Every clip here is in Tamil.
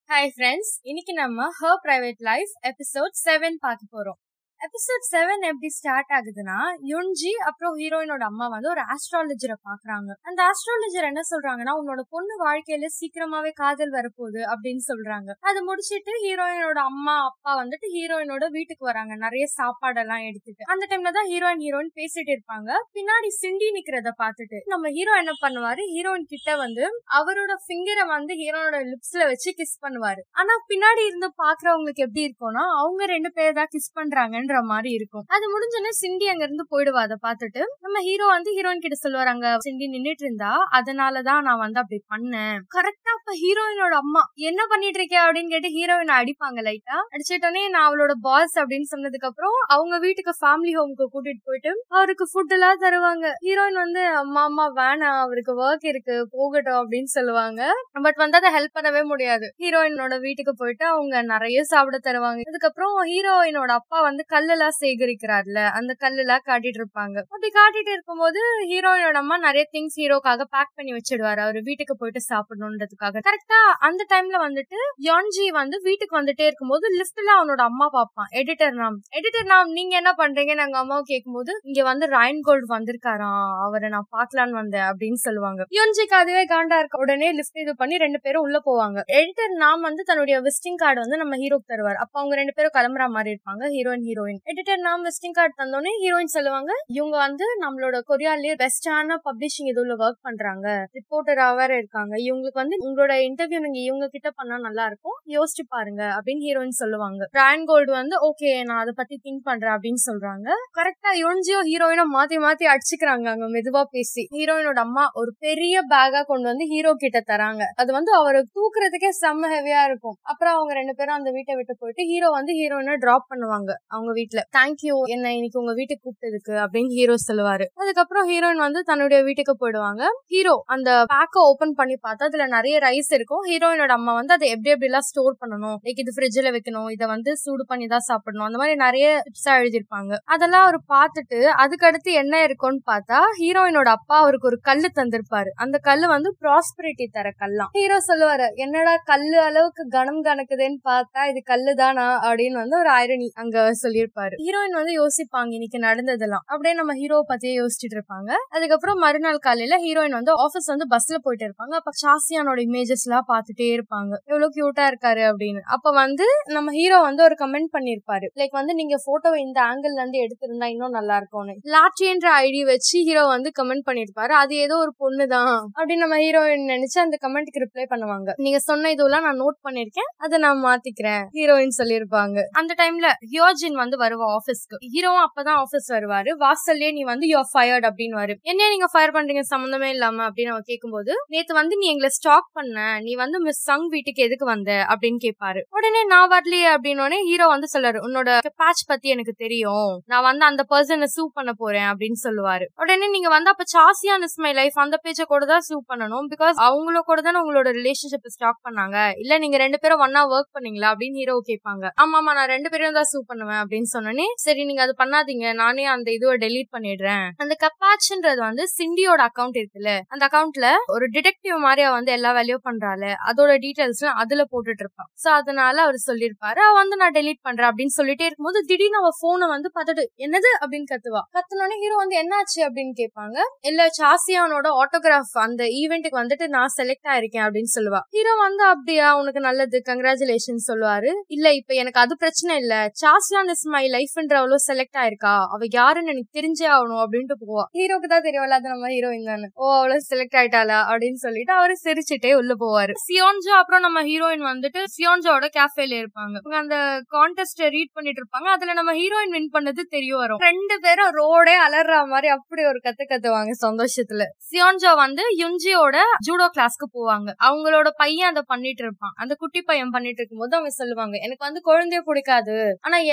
ஹாய் ஃப்ரெண்ட்ஸ், இன்னைக்கு நம்ம ஹர் பிரைவேட் லைஃப் எபிசோட் 7 பார்க்க போறோம். எபிசோட் 7 எப்படி ஸ்டார்ட் ஆகுதுன்னா, யுன்ஜி அப்புறம் ஹீரோயினோட அம்மா வந்து ஒரு ஆஸ்ட்ராலஜரை பாக்குறாங்க. அந்த ஆஸ்ட்ராலஜர் என்ன சொல்றாங்கன்னா, உன்னோட பொண்ணு வாழ்க்கையில சீக்கிரமாவே காதல் வரப்போகுது அப்படின்னு சொல்றாங்க. அதை முடிச்சிட்டு ஹீரோயினோட அம்மா அப்பா வந்துட்டு ஹீரோயினோட வீட்டுக்கு வராங்க, நிறைய சாப்பாடெல்லாம் எடுத்துட்டு. அந்த டைம்ல தான் ஹீரோயின் பேசிட்டு இருப்பாங்க. பின்னாடி சிண்டி நிக்கிறத பாத்துட்டு நம்ம ஹீரோ என்ன பண்ணுவாரு, ஹீரோயின் கிட்ட வந்து அவரோட ஃபிங்கரை வந்து ஹீரோனோட லிப்ஸ்ல வச்சு கிஸ் பண்ணுவாரு. ஆனா பின்னாடி இருந்து பாக்குறவங்களுக்கு எப்படி இருக்கும்னா, அவங்க ரெண்டு பேர் தான் கிஸ் பண்றாங்க மாதிரி இருக்கும். அது முடிஞ்சோடனே சிண்டி அங்க இருந்து போயிடுவா. அதை பார்த்துட்டு நம்ம ஹீரோ வந்து ஹீரோயின் கிட்ட சொல்லுவாரு, அங்க சிண்டி நின்னுட்டு இருந்தா அதனாலதான் நான் வந்து அப்படி பண்ணேன். கரெக்டா அப்ப ஹீரோயினோட அம்மா என்ன பண்ணிட்டு இருக்கேன் அப்படின்னு கேட்டு ஹீரோயினை அடிப்பாங்க. லைட்டா அடிச்சுட்டோன்னே நான் அவளோட பாஸ் அப்படின்னு சொன்னதுக்கு அப்புறம் அவங்க வீட்டுக்கு ஃபேமிலி ஹோம்க்கு கூட்டிட்டு போயிட்டு அவருக்கு ஃபுட் எல்லாம் தருவாங்க. ஹீரோயின் வந்து அம்மா வேணாம், அவருக்கு ஒர்க் இருக்கு போகட்டும் அப்படின்னு சொல்லுவாங்க. பட் வந்து அதை ஹெல்ப் பண்ணவே முடியாது. ஹீரோயினோட வீட்டுக்கு போயிட்டு அவங்க நிறைய சாப்பிட தருவாங்க. அதுக்கப்புறம் ஹீரோயினோட அப்பா வந்து கல்லெல்லாம் சேகரிக்கிறார்ல, அந்த கல்லெல்லாம் காட்டிட்டு இருப்பாங்க. அப்படி காட்டிட்டு இருக்கும்போது ஹீரோயினோட அம்மா நிறைய திங்ஸ் ஹீரோக்காக பேக் பண்ணி வச்சிடுவாரு, அவரு வீட்டுக்கு போயிட்டு சாப்பிடணும்ன்றதுக்காக. கரெக்டா அந்த டைம்ல வந்துட்டு யோன்ஜி வந்து வீட்டுக்கு வந்துட்டே இருக்கும்போது லிஃப்ட்ல அவனோட அம்மா பாப்பான். எடிட்டர் நாம் நீங்க என்ன பண்றீங்க நாங்க அம்மாவை கேட்கும்போது, இங்க வந்து ராயன் கோல்ட் வந்திருக்காராம், அவரை நான் பாக்கலான்னு வந்தேன் அப்படின்னு சொல்லுவாங்க. யோன்ஜிக்கு அதுவே காண்டா இருக்க. உடனே லிஃப்ட் இது பண்ணி ரெண்டு பேரும் உள்ள போவாங்க. எடிட்டர் நாம் வந்து தன்னுடைய விசிட்டிங் கார்டு வந்து நம்ம ஹீரோக்கு தருவார். அப்ப அவங்க ரெண்டு பேரும் கிளம்புற மாதிரி இருப்பாங்க, ஹீரோயின். எடிட்டர் நாம் விசிட்டிங் கார்டு தந்தோடனே ஹீரோயின் சொல்லுவாங்க, இவங்க வந்து நம்மளோட கொரியாலயே பெஸ்டான பப்ளிஷிங் இதுல ஒர்க் பண்றாங்க, ரிப்போர்ட்டரா வேற இருக்காங்க, இவங்களுக்கு வந்து உங்களோட இன்டர்வியூ நீங்க இவங்க கிட்ட பண்ணா நல்லா இருக்கும், யோசிச்சு பாருங்க அப்படின்னு ஹீரோயின் சொல்லுவாங்க. ராயன் கோல்டு வந்து ஓகே நான் அதை பத்தி திங்க் பண்றேன் அப்படின்னு சொல்றாங்க. கரெக்டா யோன்ஜியோ ஹீரோயினோ மாத்தி அடிச்சுக்கிறாங்க அங்க மெதுவா பேசி. ஹீரோயினோட அம்மா ஒரு பெரிய பேக்கா கொண்டு வந்து ஹீரோ கிட்ட தராங்க. அது வந்து அவரை தூக்குறதுக்கே செம்ம ஹெவியா இருக்கும். அப்புறம் அவங்க ரெண்டு பேரும் அந்த வீட்டை விட்டு போயிட்டு ஹீரோ வந்து ஹீரோயினை டிராப் பண்ணுவாங்க அவங்க வீட்டுல. தேங்க்யூ என்ன இன்னைக்கு உங்க வீட்டுக்கு கூப்பிட்டதுக்கு அப்படின்னு ஹீரோ சொல்லுவாரு. அதுக்கப்புறம் ஹீரோயின் வந்து தன்னுடைய வீட்டுக்கு போயிடுவாங்க. ஹீரோ அந்த பேக்க ஓபன் பண்ணி பார்த்தா அதுல நிறைய ரைஸ் இருக்கும். ஹீரோயினோட அம்மா வந்து அதை எப்படி எல்லாம் ஸ்டோர் பண்ணணும், லைக் இது ஃப்ரிட்ஜ்ல வைக்கணும், இதை வந்து சூடு பண்ணி தான் சாப்பிடணும், அந்த மாதிரி நிறைய டிப்ஸா எழுதிருப்பாங்க. அதெல்லாம் அவர் பார்த்துட்டு அதுக்கு அடுத்து என்ன இருக்கும்னு பார்த்தா ஹீரோயினோட அப்பா அவருக்கு ஒரு கல்லு தந்திருப்பாரு. அந்த கல்லு வந்து ப்ராஸ்பரிட்டி தர கல்லாம். ஹீரோ சொல்லுவாரு, என்னடா கல்லு அளவுக்கு கனம் கணக்குதுன்னு பார்த்தா இது கல்லு தானா அப்படின்னு வந்து ஒரு ஐரணி அங்க சொல்லியிருப்பாரு. ஹீரோயின் வந்து யோசிப்பாங்க இன்னைக்கு நடந்ததெல்லாம். அப்படியே நம்ம ஹீரோ பத்தியே யோசிச்சுட்டு இருப்பாங்க. அதுக்கப்புறம் மறுநாள் காலையில ஹீரோயின் வந்து ஆபீஸ் வந்து பஸ்ல போயிட்டு இருப்பாங்க. அப்ப சாசியானோட இமேஜஸ் எல்லாம் பாத்துட்டே இருப்பாங்க, எவ்வளவு கியூட்டா இருக்காரு அப்படின்னு. அப்ப வந்து நம்ம ஹீரோ வந்து ஒரு கமெண்ட் பண்ணிருப்பாரு, லைக் வந்து நீங்க போட்டோவை இந்த ஆங்கிள் இருந்து எடுத்திருந்தா இன்னும் நல்லா இருக்கும்னு. லாட்சின்ற ஐடி வச்சு ஹீரோ வந்து கமெண்ட் பண்ணிருப்பாரு, அது ஏதோ ஒரு பொண்ணுதான் அப்படின்னு நம்ம ஹீரோயின் நினைச்சு அந்த கமெண்ட்க்கு ரிப்ளை பண்ணுவாங்க. நீங்க சொன்ன இதெல்லாம் நான் நோட் பண்ணிருக்கேன், அதை நான் மாத்திக்கிறேன் ஹீரோயின் சொல்லிருப்பாங்க. அந்த டைம்ல ஹியோஜின் வந்து வருவா ஆபீஸ்க்கு. ஹீரோவும் அப்பதான் ஆபீஸ் வருவாரு. வாசல்லே நீ வந்து யூ ஆர் ஃபயர்ட் அப்படின்னு வரு. என்ன நீங்க ஃபயர் பண்றீங்க சம்பந்தமே இல்லாம அப்படின்னு அவன் கேட்கும்போது, நேத்து வந்து நீ எங்களை ஸ்டாக் பண்ண, நீ வந்து மிஸ் சங் வீட்டுக்கு எதுக்கு வந்த அப்படின்னு கேட்பாரு. உடனே நான் வரலையே அப்படின்னு ஹீரோ வந்து சொல்றாரு, உன்னோட பேட்ச் பத்தி எனக்கு தெரியும், நான் வந்து அந்த பர்சனை சூ பண்ண போறேன் அப்படின்னு சொல்லுவாரு. உடனே நீங்க வந்து அப்ப சாசியான் இஸ் மை லைஃப் அந்த பேஜை கூட தான் சூ பண்ணணும், பிகாஸ் அவங்கள கூட தானே உங்களோட ரிலேஷன்ஷிப் ஸ்டாக் பண்ணாங்க, இல்ல நீங்க ரெண்டு பேரும் ஒன்னா ஒர்க் பண்ணீங்களா அப்படின்னு ஹீரோ கேட்பாங்க. ஆமா நான் ரெண்டு பேரும் தான் சூ பண்ணுவேன் அப்படின்னு சொன்னே. சரி நீங்க அது பண்ணாதீங்க, நானே அந்த இதுவை டெலீட் பண்ணிடுறேன். அந்த கப்பாச்ன்றது வந்து சிண்டியோட அக்கௌண்ட் இருக்குல்ல, அந்த அக்கௌண்ட்ல ஒரு டிடெக்டிவ் மாதிரி வந்து எல்லா வேலையும் பண்றாள், அதோட டீடைல்ஸ் அதுல போட்டுட்டு இருப்பான். சோ அதனால அவர் சொல்லிருப்பாரு, அவ வந்து நான் டெலீட் பண்றேன் அப்படின்னு சொல்லிட்டே இருக்கும்போது திடீர்னு அவ போனை வந்து பார்த்துட்டு என்னது அப்படின்னு கத்துவா. கத்துனோடனே ஹீரோ வந்து என்னாச்சு அப்படின்னு கேட்பாங்க. இல்ல சாசியானோட ஆட்டோகிராஃப் அந்த ஈவெண்ட்டுக்கு வந்துட்டு நான் செலக்ட் ஆயிருக்கேன் அப்படின்னு சொல்லுவா. ஹீரோ வந்து அப்படியா உனக்கு நல்லது கங்க்ராச்சுலேஷன் சொல்லுவாரு. இல்ல இப்ப எனக்கு அது பிரச்சனை இல்ல, சாசியான் இஸ் மை லைஃப்ன்றவளோ செலக்ட் ஆயிருக்கா, அவ யாருன்னு எனக்கு தெரிஞ்சே ஆகணும் அப்படின்ட்டு போவா. ஹீரோக்கு தான் தெரியும் அது நம்ம ஹீரோயின் தானே, ஓ அவ்வளவு செலக்ட் ஆயிட்டாளா அப்படின்னு சொல்லிட்டு அவரு சிரிச்சுட்டே உள்ள போவாரு. சியோன்ஜோ அப்புறம் நம்ம ஹீரோயின் வந்துட்டு சியோன்ஜோட கேஃபேல இருப்பாங்க. அந்த கான்டெஸ்ட் ரீட் பண்ணிட்டு இருப்பாங்க. அதுல நம்ம ஹீரோயின் வின் பண்ணது தெரிய வரும். ரெண்டு பேரும் ரோடே அலர்ற மாதிரி அப்படி ஒரு கத்துவாங்க சந்தோஷத்துல. சியோன்ஜோ வந்து யுன்ஜியோட ஜூடோ கிளாஸ்க்கு போவாங்க. அவங்களோட பையன் அதை பண்ணிட்டு இருப்பான். அந்த குட்டி பையன் பண்ணிட்டு இருக்கும்போது அவங்க சொல்லுவாங்க, எனக்கு வந்து குழந்தைய பிடிக்காது, ஆனா எனக்கு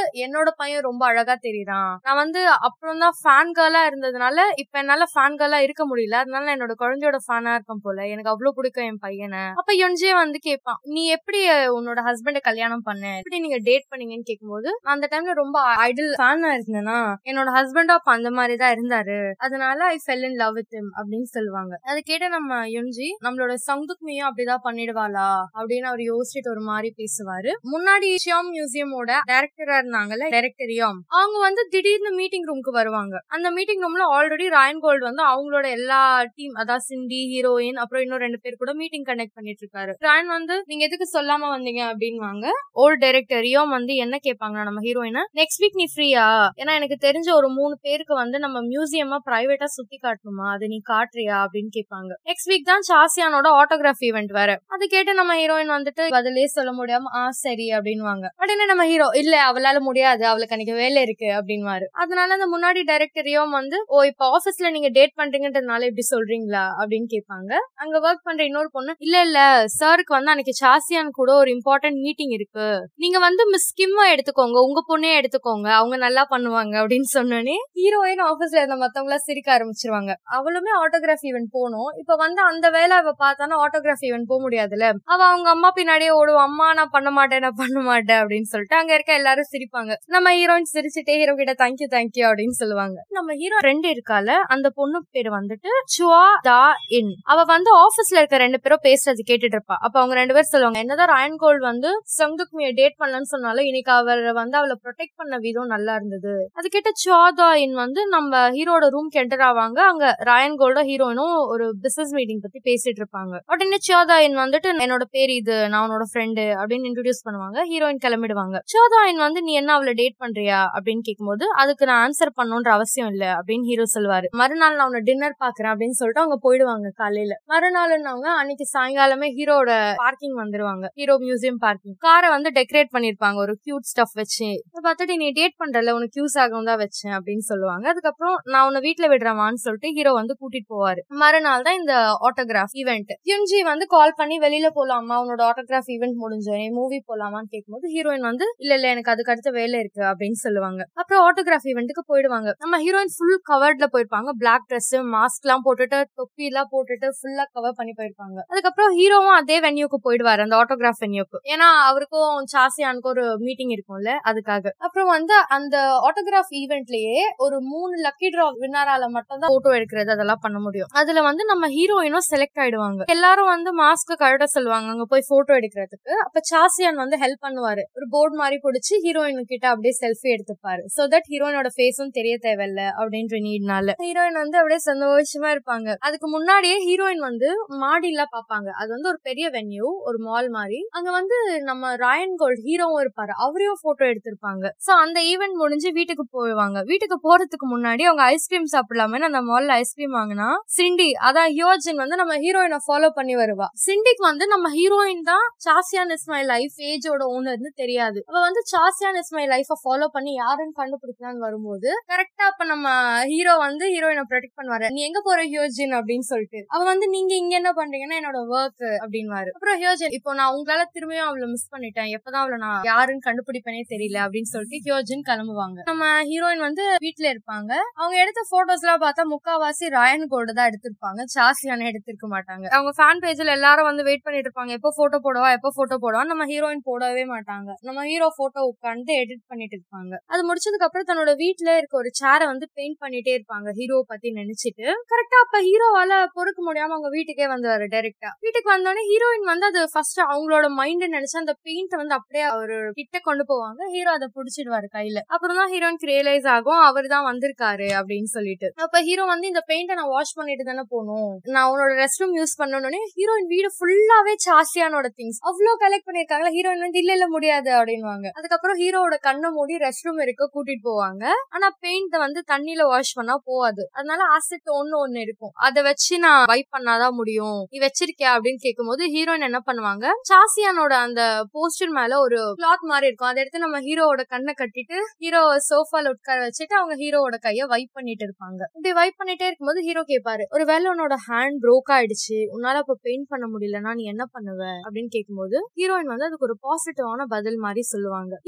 என்னோட பையன் ரொம்ப அழகா தெரியுறான், நான் வந்து அப்புறம் தான் ஃபேன் கேர்லா இருந்ததுனால இப்ப என்னால ஃபேன் கேர்லா இருக்க முடியல, அதனால நான் என்னோட குழந்தையோட ஃபேனா இருக்கும் போல, எனக்கு அவ்வளவு பிடிக்கும் என் பையனை. அப்ப யுன்ஜே வந்து கேட்பான், நீ எப்படி உன்னோட ஹஸ்பண்ட கல்யாணம் பண்ண, எப்படி நீங்க டேட் பண்ணீங்கன்னு கேட்கும்போது, அந்த டைம்ல ரொம்ப ஐடல் ஃபேனா இருந்தேன்னா என்னோட ஹஸ்பண்டும் அப்ப அந்த மாதிரிதான் இருந்தாரு, அதனால I fell in love with him அப்படின்னு சொல்லுவாங்க. அதை கேட்ட நம்ம யுன்ஜி நம்மளோட சங்துக்மியும் அப்படிதான் பண்ணிடுவாளா அப்படின்னு அவர் யோசிச்சுட்டு ஒரு மாதிரி பேசுவாரு. முன்னாடி ஷியாம் மியூசியமோட டைரக்டரா இருந்தாங்கல்ல, டைரக்டர் ரியாம், அவங்க வந்து திடீர்னு மீட்டிங் ரூமுக்கு வருவாங்க. அந்த மீட்டிங் ரூம்ல ஆல்ரெடி ராயன் கோல்ட் வந்து அவங்களோட எல்லா டீம், அதாவது சிண்டி, ஹீரோயின், அப்புறம் இன்னும் 2 பேர் கூட மீட்டிங் கனெக்ட் பண்ணிட்டு இருக்காரு. ராயன் வந்து நீங்க எதுக்கு சொல்லாம வந்தீங்க அப்படின்வாங்க. ஓல்ட் டைரக்டர் ரியாம் வந்து என்ன கேட்பாங்க நம்ம ஹீரோயினை, நெக்ஸ்ட் வீக் நீ ஃப்ரீயா, ஏன்னா எனக்கு தெரிஞ்ச ஒரு 3 பேருக்கு வந்து நம்ம மியூசியமா பிரைவேட்டா சுத்தி காட்டணுமா, அதை நீ காட்டுறியா அப்படின்னு கேட்பாங்க. நெக்ஸ்ட் வீக் தான் சாசியானோட ஆட்டோகிராஃப் ஈவென்ட் வேற. அது கேட்டு நம்ம ஹீரோயின் வந்துட்டு பதிலே சொல்ல முடியாம சரி அப்படின்வாங்க. உடனே நம்ம ஹீரோ, இல்ல அவளால முடியாது, அவளுக்கு அன்னைக்கு வேலை இருக்கு அப்படின்வாரு. அதனால அந்த முன்னாடி டைரக்டரையும் வந்து, ஓ இப்ப ஆபீஸ்ல நீங்க டேட் பண்றீங்கன்றதுனால இப்படி சொல்றீங்களா அப்படின்னு கேட்பாங்க. அங்க ஒர்க் பண்ற இன்னொரு பொண்ணு, இல்ல சாருக்கு வந்து அன்னைக்கு சாசியான் கூட ஒரு இம்பார்ட்டன்ட் மீட்டிங் இருக்கு, நீங்க வந்து மிஸ் கிம் எடுத்துக்கோங்க, உங்க பொண்ணே எடுத்துக்கோங்க, அவங்க நல்லா பண்ணுவாங்க அப்படின்னு சொன்னோன்னே ஹீரோயின் ஆபீஸ்ல இருந்த மத்தவங்களா சிரிக்க ஆரம்பிச்சிருவாங்க. அவளுமே ஆட்டோகிராஃப் ஈவென்ட் போகணும், இப்ப வந்து அந்த வேலை அவ பார்த்தானா ஆட்டோகிராஃப் ஈவென்ட் போக முடியாதுல்ல, அவ அவங்க அம்மா பின்னாடியே ஓடுவா, அம்மா நான் பண்ண மாட்டேன் அப்படின்னு சொல்லிட்டு அங்க இருக்க எல்லாரும் சிரிப்பாங்க. நம்ம ஹீரோயின் சிரிச்சுட்டே ஹீரோ கிட்ட தேங்க்யூ அப்படின்னு சொல்லுவாங்க. நம்ம ஹீரோ ஃப்ரெண்ட் இருக்கால, அந்த பொண்ணு பேரு வந்துட்டு சுவா தா இன். அவ வந்து ஆபீஸ்ல இருக்க 2 பேரும் பேசுறது கேட்டுட்டு இருப்பா. அப்ப அவங்க 2 பேரும் சொல்லுவாங்க, என்னதான் ராயன் கோல்ட் வந்து சங்துக்மியை டேட் பண்ணலன்னு சொன்னாலும் இன்னைக்கு அவர் வந்து அவளை ப்ரொடெக்ட் பண்ண விதம் நல்லா இருந்தது. அது கேட்ட சுவா தா இன் வந்து நம்ம ஹீரோட ரூம்க்கு என்டர் ஆவாங்க. அங்க ராயன் கோல்டோ ஹீரோயினும் ஒரு பிசினஸ் மீட்டிங் பத்தி பேசிட்டு இருப்பாங்க. உடனே சுவா தா இன் வந்துட்டு, என்னோட பேர் இது, நான் உன்னோட ஃப்ரெண்டு அப்படின்னு இன்ட்ரோடியூஸ் பண்ணுவாங்க. ஹீரோயின் கிளம்பிடுவாங்க. சோதாயின் வந்து நீ என்ன அவளை டேட் பண்றியா அப்படின்னு கேட்கும்போது, அதுக்கு நான் ஆன்சர் பண்ணணும்ன்ற அவசியம் இல்ல அப்படின்னு ஹீரோ சொல்லுவாரு. மறுநாள் நான் உன்னை டின்னர் பாக்குறேன் அப்படின்னு சொல்லிட்டு அவங்க போயிடுவாங்க. காலையில மறுநாள் அவங்க அன்னைக்கு சாயங்காலமே ஹீரோட பார்க்கிங் வந்துருவாங்க. ஹீரோ மியூசியம் பார்க்கிங் காரை வந்து டெக்கரேட் பண்ணிருப்பாங்க ஒரு கியூட் ஸ்டஃப் வச்சு. பார்த்துட்டு நீ டேட் பண்றல, உனக்கு யூஸ் ஆகும் தான் வச்சேன் அப்படின்னு சொல்லுவாங்க. அதுக்கப்புறம் நான் உன்னை வீட்டுல விடுறவான்னு சொல்லிட்டு ஹீரோ வந்து கூட்டிட்டு போவாரு. மறுநாள் தான் இந்த ஆட்டோகிராஃப் ஈவென்ட். யுன்ஜி வந்து கால் பண்ணி வெளியில போலாமா, உன்னோட ஆட்டோகிராஃப் ஈவென்ட் முடிஞ்சு மூவி போலாமான்னு கேட்கும்போது ஹீரோயின் வந்து இல்ல எனக்கு அதுக்கு அடுத்த வேலை இருக்கு அப்படின்னு சொல்லுவாங்க. அப்புறம் ஆட்டோகிராஃப் ஈவென்ட்டுக்கு போயிடுவாங்க. நம்ம ஹீரோயின் ஃபுல் கவர்ட்ல போயிருப்பாங்க. பிளாக் ட்ரெஸ், மாஸ்க் எல்லாம் போட்டுட்டு, தொப்பி எல்லாம் போட்டுட்டு ஃபுல்லா கவர் பண்ணி போயிருப்பாங்க. அதுக்கப்புறம் ஹீரோவும் அதே வென்யூக்கு போயிடுவாரு, அந்த ஆட்டோகிராஃப் வென்யூக்கு. ஏன்னா அவருக்கும் சாசியானுக்கும் ஒரு மீட்டிங் இருக்கும்ல, அதுக்காக. அப்புறம் வந்து அந்த ஆட்டோகிராஃப் ஈவென்ட்லயே ஒரு 3 லக்கி டிரா வின்னரால மட்டும் தான் போட்டோ எடுக்கிறது அதெல்லாம் பண்ண முடியும். அதுல வந்து நம்ம ஹீரோயினும் செலக்ட் ஆயிடுவாங்க. எல்லாரும் வந்து மாஸ்க் கழட்ட சொல்லுவாங்க அங்க போய் போட்டோ எடுக்கிறதுக்கு. அப்ப சாசியான் வந்து ஹெல்ப் பண்ணுவாரு. ஒரு போர்டு மாதிரி பிடிச்சி ஹீரோயின் கிட்ட அப்படியே செல்ஃபி எடுத்துப்பாரு. சோ தட் ஹீரோயினோட ஃபேஸும் தெரிய தேவையில்ல அப்படின்ற நீட்னால ஹீரோயின் வந்து அப்படியே சந்தோஷமா இருப்பாங்க. அதுக்கு முன்னாடியே ஹீரோயின் வந்து மாடிலாம் பாப்பாங்க. அது வந்து ஒரு பெரிய வென்யூ, ஒரு மால் மாதிரி. அங்க வந்து நம்ம ராயன் கோல்ட் ஹீரோவும் இருப்பாரு, அவரையும் போட்டோ எடுத்திருப்பாங்க. சோ அந்த ஈவென்ட் முடிஞ்சு வீட்டுக்கு போயிடுவாங்க. வீட்டுக்கு போறதுக்கு முன்னாடி அவங்க ஐஸ்கிரீம் சாப்பிடலாமே அந்த மால்ல ஐஸ்கிரீம் வாங்கினா சிண்டி, அதான் ஹியோஜின் வந்து நம்ம ஹீரோயினை ஃபாலோ பண்ணி வருவா. சிண்டிக்கு வந்து நம்ம ஹீரோயின் தான் சாசியான் இஸ் மை லைஃப் ஏஜோட ஓனர்னு தெரியாது. அவ வந்து சாசியான் இஸ் மை லைஃப ஃபாலோ பண்ணி யாருன்னு கண்டுபிடிக்கலான்னு வரும்போது கரெக்டா அப்ப நம்ம ஹீரோ வந்து ஹீரோயினை ப்ரொடெக்ட் பண்ணுவாரு. நீ எங்க போற ஹியோஜின் அப்படின்னு சொல்லிட்டு. அவ வந்து நீங்க இங்க என்ன பண்றீங்கன்னா என்னோட ஒர்க் அப்படின்வாரு. அப்புறம் ஹியோஜின், இப்போ நான் உங்களால திரும்பியும் அவளை மிஸ் பண்ணிட்டேன், எப்பதான் அவளை நான் யாருன்னு கண்டுபிடிப்பேனே தெரியல அப்படின்னு சொல்லிட்டு ஹியோஜின் கிளம்புவாங்க. நம்ம ஹீரோயின் வந்து வீட்டுல இருப்பாங்க. அவங்க எடுத்த போட்டோஸ் எல்லாம் பார்த்தா முக்காவாசி ராயன் கோல்ட் தான் எடுத்திருப்பாங்க, சாசியான எடுத்திருக்க மாட்டாங்க. அவங்க ஃபேன் பேஜ்ல எல்லாரும் வந்து வெயிட் பண்ணிட்டு இருப்பாங்க, எப்போ போட்டோ போடுவா. நம்ம ஹீரோயின் போடவே மாட்டாங்க. நம்ம ஹீரோ போட்டோ உட்காந்து எடிட் பண்ணிட்டு இருப்பாங்க. அது முடிச்சதுக்கு அப்புறம் தன்னோட வீட்டுல இருக்க ஒரு சேரை வந்து பெயிண்ட் பண்ணிட்டே இருப்பாங்க ஹீரோ பத்தி நினைச்சிட்டு. கரெக்டா அப்ப ஹீரோவால பொறுக்க முடியாம அவங்க வீட்டுக்கே வந்துவாரு. டைரக்டா வீட்டுக்கு வந்தோடனே ஹீரோயின் வந்து அது ஃபர்ஸ்ட் அவங்களோட மைண்ட் நினைச்சு அந்த பெயிண்ட் வந்து அப்படியே அவரு கிட்ட கொண்டு போவாங்க. ஹீரோ அதை புடிச்சிடுவாரு கையில. அப்புறம் தான் ஹீரோயினுக்கு ரியலைஸ் ஆகும் அவர் தான் வந்திருக்காரு அப்படின்னு சொல்லிட்டு. அப்ப ஹீரோ வந்து இந்த பெயிண்ட நான் வாஷ் பண்ணிட்டு தானே போகணும், நான் உன்னோட ரெஸ்ட் ரூம் யூஸ் பண்ணணும்னு ஹீரோயின் வீடு ஃபுல்லாவே சாசியானோட திங்ஸ் அவ்வளவு கலெக்ட் பண்ணிருக்காங்க. ஹீரோயின் வந்து இல்ல முடியாது அப்படின்வாங்க. அதுக்கப்புறம் ஹீரோட கண்ணை மூடி ரெஸ்ட் ரூம் இருக்க கூட்டிட்டு போவாங்க. ஆனா பெயிண்ட் வந்து தண்ணியில வாஷ் பண்ணா போவாது, அதனால ஆசிட் ஒண்ணு இருக்கும், அதை வச்சு நான் வைப் பண்ணாதான் முடியும், நீ வச்சிருக்கியா அப்படின்னு கேட்கும்போது ஹீரோயின் என்ன பண்ணுவாங்க, சாசியானோட அந்த போஸ்டர் மேல ஒரு கிளாத் மாதிரி இருக்கும், அதை எடுத்து நம்ம ஹீரோவோட கண்ணை கட்டிட்டு ஹீரோ சோஃபால உட்கார வச்சுட்டு அவங்க ஹீரோவோட கைய வைப் பண்ணிட்டு இருப்பாங்க. இப்படி வைப் பண்ணிட்டே இருக்கும்போது ஹீரோ கேட்பாரு, ஒரு வேளை உன்னோட ஹேண்ட் ப்ரோக் ஆயிடுச்சு, உன்னால அப்ப பெயிண்ட் பண்ண முடியலன்னா நீ என்ன பண்ணுவ அப்படின்னு கேட்கும்போது ஹீரோயின் வந்து அதுக்கு ஒரு பாசிட்டிவான பதில் மாதிரி சொல்லுவாங்க. ஹீரோயினுக்கு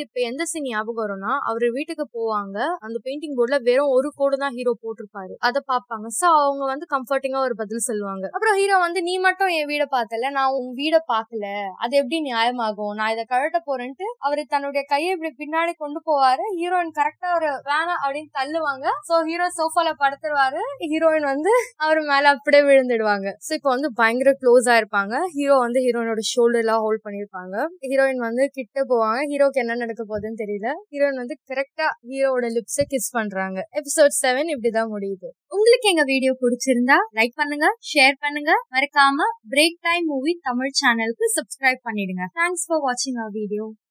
இப்ப எந்த சீன் ஞாபகம் வரும்னா, அவரு வீட்டுக்கு போவாங்க. அந்த பெயிண்டிங் போர்டுல வெறும் ஒரு கோடு தான் ஹீரோ போட்டிருப்பாரு. அத பாப்பாங்க. சோ அவங்க வந்து கம்ஃபர்டிங்கா ஒரு பதில் சொல்லுவாங்க. அப்புறம் ஹீரோ வந்து, நீ மட்டும் என் வீட பார்த்தல, நான் உன் வீட பாக்கல, அது எப்படி நியாயமாகும், நான் இதை கழட்ட போறேன்ட்டு அவரு தன்னுடைய கையை இப்படி பின்னாடி கொண்டு போவாரு. ஹீரோயின் கரெக்டா ஒரு வேணாம் அப்படின்னு தள்ளுவாங்க. சோ ஹீரோ சோஃபால படுத்துருவாரு. ஹீரோயின் வந்து அவர் மேல அப்படியே விழுந்துடுவாங்க. சோ இப்ப வந்து பயங்கர க்ளோஸா இருப்பாங்க. ஹீரோ வந்து ஹீரோயினோட ஷோல்டர்லாம் ஹோல்ட் பண்ணிருப்பாங்க. ஹீரோயின் வந்து கிட்ட போவாங்க. ஹீரோக்கு என்ன நடக்க போகுதுன்னு தெரியல. ஹீரோயின் வந்து கரெக்டா ஹீரோவோட லிப்ஸை கிஸ் பண்றாங்க. எபிசோட் 7 இப்படிதான் முடியுது. உங்களுக்கு எங்க வீடியோ பிடிச்சிருந்தா லைக் பண்ணுங்க, ஷேர் பண்ணுங்க, மறக்காம பிரேக் டைம் மூவி தமிழ் சேனலுக்கு சப்ஸ்கிரைப் பண்ணிடுங்க. தேங்க்ஸ் ஃபார் வாட்சிங் அவர் வீடியோ.